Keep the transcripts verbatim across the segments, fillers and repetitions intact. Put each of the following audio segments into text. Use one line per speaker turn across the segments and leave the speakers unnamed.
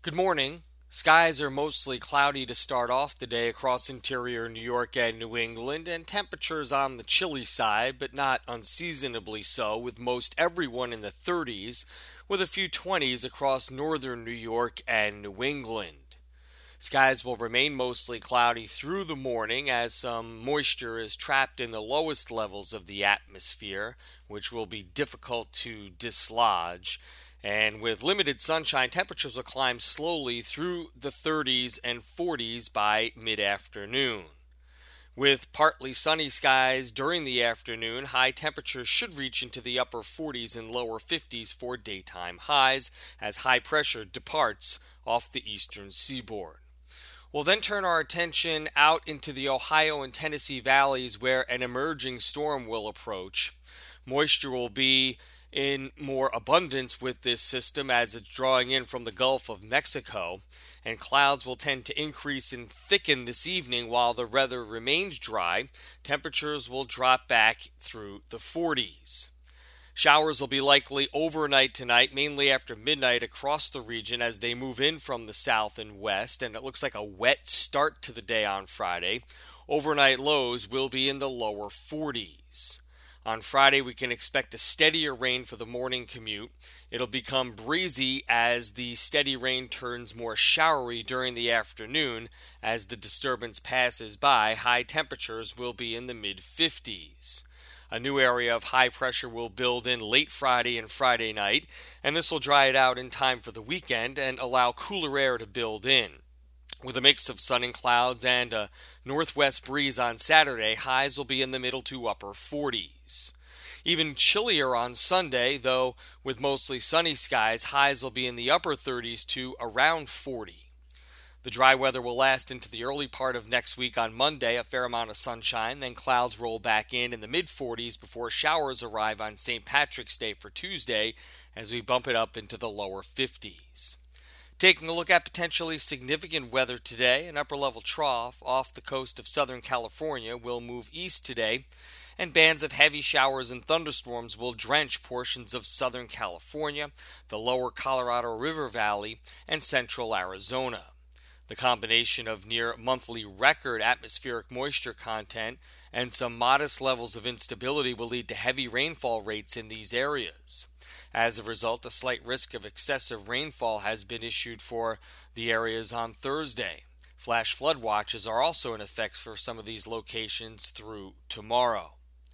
Good morning. Skies are mostly cloudy to start off the day across interior New York and New England, and temperatures on the chilly side, but not unseasonably so, with most everyone in the thirties, with a few twenties across northern New York and New England. Skies will remain mostly cloudy through the morning as some moisture is trapped in the lowest levels of the atmosphere, which will be difficult to dislodge. And with limited sunshine, temperatures will climb slowly through the thirties and forties by mid afternoon. With partly sunny skies during the afternoon, high temperatures should reach into the upper forties and lower fifties for daytime highs as high pressure departs off the eastern seaboard. We'll then turn our attention out into the Ohio and Tennessee valleys where an emerging storm will approach. Moisture will be in more abundance with this system as it's drawing in from the Gulf of Mexico, and clouds will tend to increase and thicken this evening while the weather remains dry. Temperatures will drop back through the forties. Showers will be likely overnight tonight, mainly after midnight across the region as they move in from the south and west, and it looks like a wet start to the day on Friday. Overnight lows will be in the lower forties. On Friday, we can expect a steadier rain for the morning commute. It'll become breezy as the steady rain turns more showery during the afternoon. As the disturbance passes by, high temperatures will be in the mid fifties. A new area of high pressure will build in late Friday and Friday night, and this will dry it out in time for the weekend and allow cooler air to build in. With a mix of sun and clouds and a northwest breeze on Saturday, highs will be in the middle to upper forties. Even chillier on Sunday, though with mostly sunny skies, highs will be in the upper thirties to around forty. The dry weather will last into the early part of next week on Monday, a fair amount of sunshine, then clouds roll back in in the mid forties before showers arrive on Saint Patrick's Day for Tuesday as we bump it up into the lower fifties. Taking a look at potentially significant weather today, an upper-level trough off the coast of Southern California will move east today, and bands of heavy showers and thunderstorms will drench portions of Southern California, the lower Colorado River Valley, and central Arizona. The combination of near-monthly record atmospheric moisture content and some modest levels of instability will lead to heavy rainfall rates in these areas. As a result, a slight risk of excessive rainfall has been issued for the areas on Thursday. Flash flood watches are also in effect for some of these locations through tomorrow.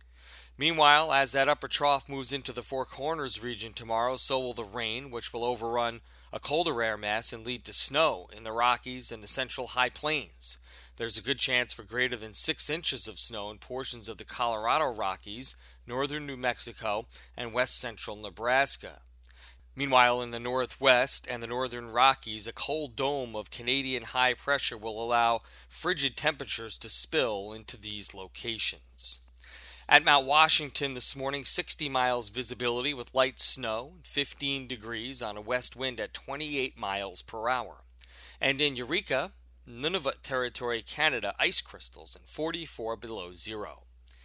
Meanwhile, as that upper trough moves into the Four Corners region tomorrow, so will the rain, which will overrun a colder air mass and lead to snow in the Rockies and the central high plains. There's a good chance for greater than six inches of snow in portions of the Colorado Rockies, northern New Mexico, and west central Nebraska. Meanwhile, in the northwest and the northern Rockies, a cold dome of Canadian high pressure will allow frigid temperatures to spill into these locations. At Mount Washington this morning, sixty miles visibility with light snow, fifteen degrees on a west wind at twenty-eight miles per hour. And in Eureka, Nunavut Territory, Canada, ice crystals and forty-four below zero.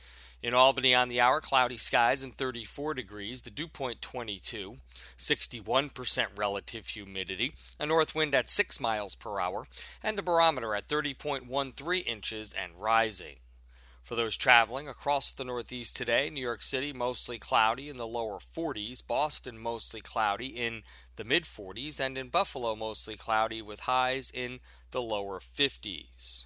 In Albany on the hour, cloudy skies and thirty-four degrees, the dew point twenty-two, sixty-one percent relative humidity, a north wind at six miles per hour, and the barometer at thirty point one three inches and rising. For those traveling across the Northeast today, New York City mostly cloudy in the lower forties, Boston mostly cloudy in the mid forties, and in Buffalo mostly cloudy with highs in the lower fifties.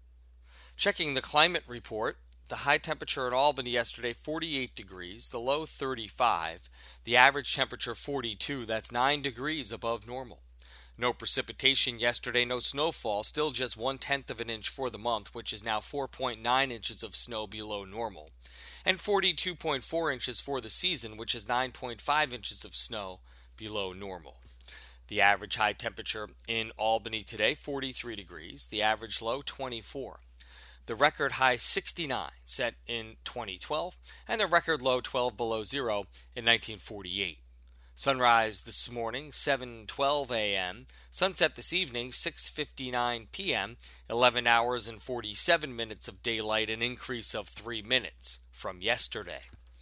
Checking the climate report, the high temperature in Albany yesterday, forty-eight degrees, the low thirty-five, the average temperature forty-two, that's nine degrees above normal. No precipitation yesterday, no snowfall, still just one-tenth of an inch for the month, which is now four point nine inches of snow below normal, and forty-two point four inches for the season, which is nine point five inches of snow below normal. The average high temperature in Albany today, forty-three degrees, the average low, twenty-four. The record high, sixty-nine, set in twenty twelve, and the record low, twelve below zero, in nineteen forty-eight. Sunrise this morning, seven twelve a.m. Sunset this evening, six fifty-nine p.m., eleven hours and forty-seven minutes of daylight, an increase of three minutes from yesterday.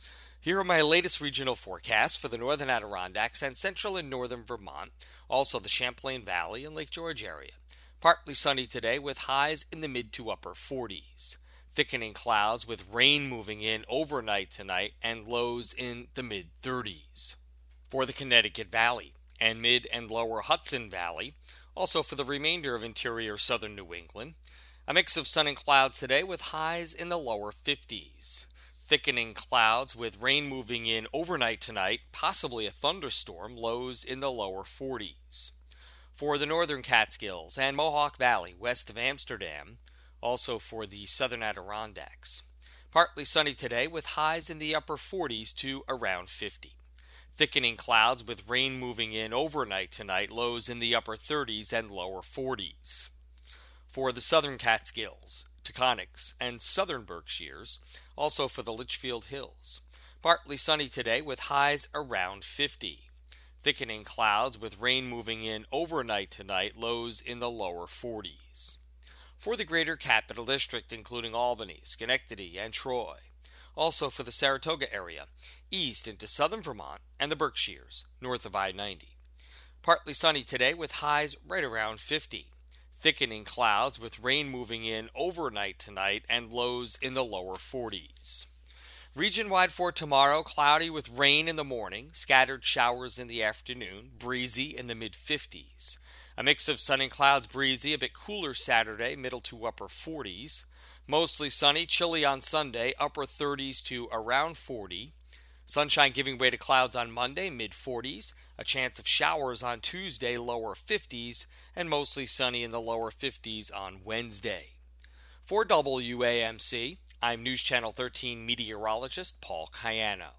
Here are my latest regional forecasts for the northern Adirondacks and central and northern Vermont, also the Champlain Valley and Lake George area. Partly sunny today with highs in the mid to upper forties. Thickening clouds with rain moving in overnight tonight and lows in the mid thirties. For the Connecticut Valley and mid and lower Hudson Valley, also for the remainder of interior southern New England, a mix of sun and clouds today with highs in the lower fifties. Thickening clouds with rain moving in overnight tonight, possibly a thunderstorm, lows in the lower forties. For the northern Catskills and Mohawk Valley west of Amsterdam, also for the southern Adirondacks. Partly sunny today with highs in the upper forties to around fifty. Thickening clouds with rain moving in overnight tonight, lows in the upper thirties and lower forties. For the southern Catskills, Taconics, and southern Berkshires, also for the Litchfield Hills. Partly sunny today with highs around fifty. Thickening clouds with rain moving in overnight tonight, lows in the lower forties. For the greater Capital District, including Albany, Schenectady, and Troy. Also for the Saratoga area, east into southern Vermont and the Berkshires, north of I ninety. Partly sunny today with highs right around fifty. Thickening clouds with rain moving in overnight tonight and lows in the lower forties. Region-wide for tomorrow, cloudy with rain in the morning, scattered showers in the afternoon, breezy in the mid-fifties. A mix of sun and clouds, breezy, a bit cooler Saturday, middle to upper forties. Mostly sunny, chilly on Sunday, upper thirties to around forty. Sunshine giving way to clouds on Monday, mid-forties. A chance of showers on Tuesday, lower fifties, and mostly sunny in the lower fifties on Wednesday. For W A M C, I'm News Channel thirteen meteorologist Paul Cayano.